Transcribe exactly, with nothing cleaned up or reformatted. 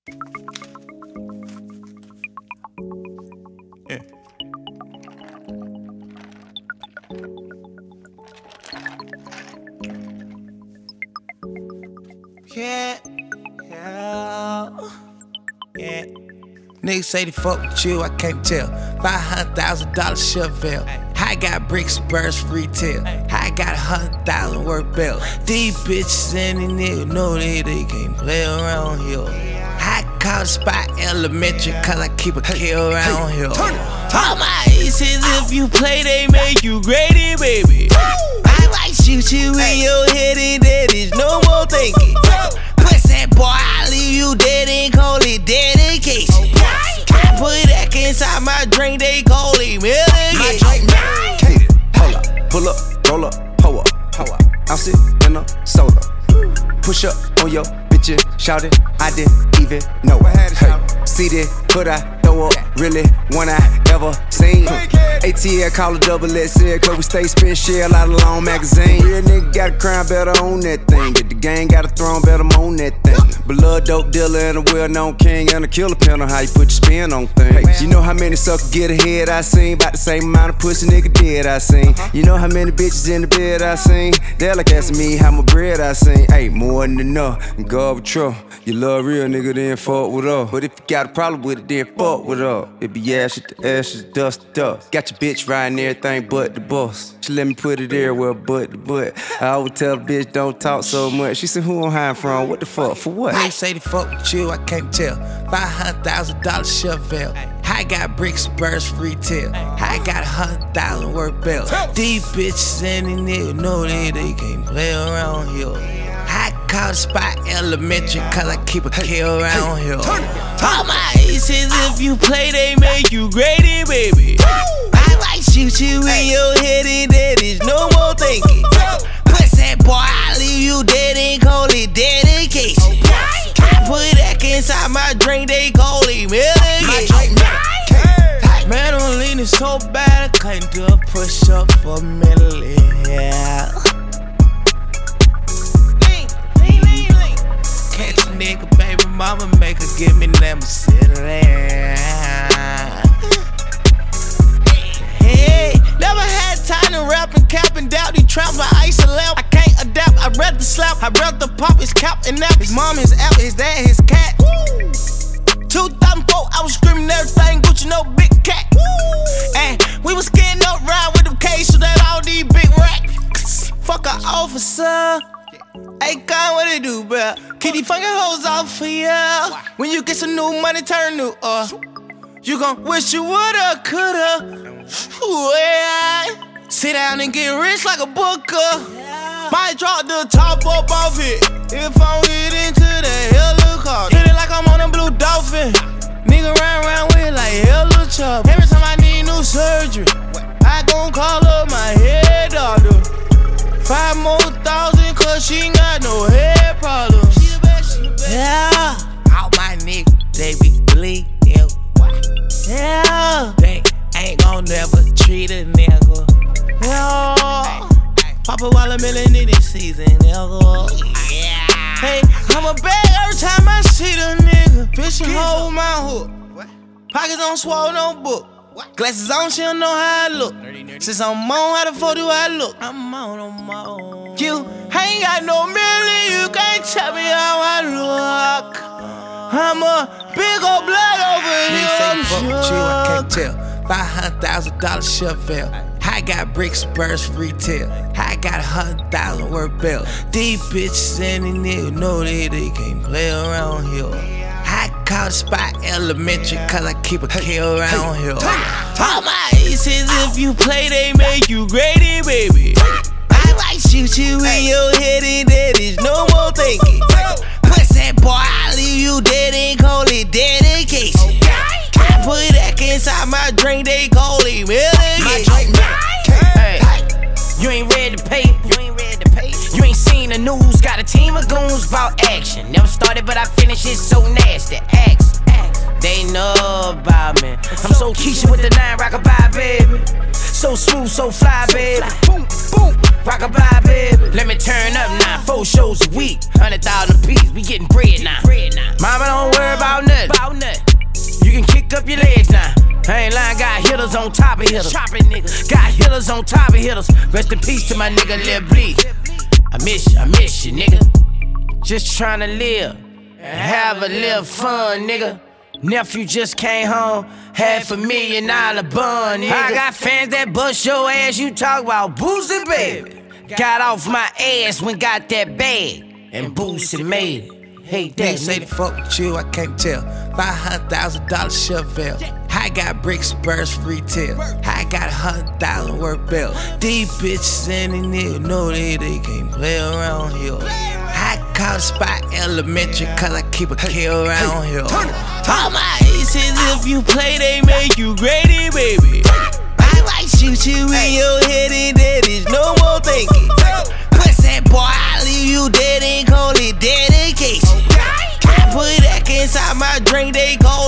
Yeah. Yeah, yeah, yeah. Niggas say they fuck with you, I can't tell. Five hundred thousand dollars Chevelle. I got bricks, birds for retail. I got a hundred thousand worth belt. These bitches and these niggas know that they can't play around here. I call the spot elementary, cause I keep a kill around here. All my aces, if you play, they make you graded, baby. I might shoot you in your head and that is no more thinking. Pussy boy, I leave you dead and call it dedication. I put that inside my drink, they call it medication. Hold up, pull up, roll up, pull up, pull up. Ounce it in a soda. Push up on your bitches, shout it, I didn't even know. Hey, see this, but I throw up, really one I ever seen. A T L call it double X L, cause we stay spin shell out of long magazine. Real nigga got a crown, better own that thing. Get the gang, got a throne, better own that thing. Blood dope dealer and a well-known king and a killer pin on how you put your spin on things. You know how many suckers get ahead I seen, about the same amount of pussy nigga dead I seen. You know how many bitches in the bed I seen, they like asking me how my bread I seen. Hey, more than enough, and God with trouble. You love real nigga, then fuck with her. But if you got a problem with it, then fuck with her. It be ashes to ashes, dust to dust. Got your bitch riding everything but the boss. She let me put it everywhere but the butt. I always tell the bitch don't talk so much. She said, who I'm hiding from? What the fuck? For what? They say they fuck with you, I can't tell. Five hundred thousand dollars Chevelle. I got bricks, birds for retail. I got a hundred thousand worth belt. These bitches and these niggas know that they can't play around here. I call the spot elementary, cause I keep a kill around here. All my aces, if you play, they make you graded, baby. I might shoot you in your head and that is no more thinking. Pussy boy, I leave you dead and call it dedication. I put that inside my drink, they call it medication. Man, I'm leaning so bad, I can't do a push up for a minute, yeah. Catch a nigga, baby mama, make her give me them city. Hey, never had time to rap and cap and doubt. These traps by ice and lamp. I can't adapt, I'd rather slap. I'd rather pop his cap and nap. His mom, his app, his dad, his cat. Woo. two thousand four, I was screaming everything, Gucci, no big cat. Woo. And we was getting up ride with them K so that all these big racks. Fuck a officer. Hey, God, what it do, bruh? Keep these fucking hoes off for ya. When you get some new money, turn new, uh you gon' wish you woulda, coulda. Ooh, yeah. Sit down and get rich like a booker. Might drop the top up off it if I don't get into that helicopter. Hit it like I'm on a blue dolphin. Nigga run around with it like hella chop. Every time I need new surgery, I gon' call up my head doctor. Five more thousand, cause she ain't got no head problems. She the best, she the best. Yeah, all my niggas, they be bleeding. Yeah, they ain't gon' never treat a nigga. Yeah, Papa Watermelon in this season, nigga. Yeah. Hey, I'm a bag every time I see the nigga. Bitch, you hold my hook. Pockets on swole, no book. Glasses on, she don't know how I look. Since I'm on, how the fuck do I look? I'm on, I'm on. You ain't got no million, you can't tell me how I look. I'm a big old blood over here, I'm fuck with you, I can't tell. Five hundred thousand dollars Chevelle. I got bricks, birds for retail. I got a hundred thousand worth belt. These bitches and these niggas know that they can't play around here. I call the spot elementary, cause I keep a kill around here. All my aces, if you play, they make you graded, baby. I might shoot you in your head and that is no more thinking. Pussy boy, I leave you dead and call it dedication. I put that inside my drink, they call it medication. Hey, you ain't read the paper, you ain't read the paper. You ain't seen the news, got a team of goons about action. Never started, but I finished it so nasty. Axe, they know about me. I'm so Keisha with the nine, rockabye, baby. So smooth, so fly, baby. Boom, boom, rockabye, baby. Let me turn up now, four shows a week, hundred thousand a piece. We getting bread now. Mama, don't worry about hitters on top of hitters. Got hitters on top of hitters. Rest in peace to my nigga Lil Bleak. I miss you, I miss you, nigga. Just tryna live and have a little fun, nigga. Nephew just came home, half a million dollar bun, nigga. I got fans that bust your ass, you talk about Boosie, baby. Got off my ass when got that bag, and Boosie made it. Hey, Niggas say they fuck with you, I can't tell. five hundred thousand dollars Chevelle. I got bricks, birds for retail. I got a hundred thousand worth bill. These bitches and these niggas know they, they can't play around here. I call a spot elementary cause I keep a kill around here. All my aces, if you play, they make you grady, baby. I might shoot you in your head and that is no more thinking. Pussy boy, I leave you dead and call it dedication. I put that inside my drink, they call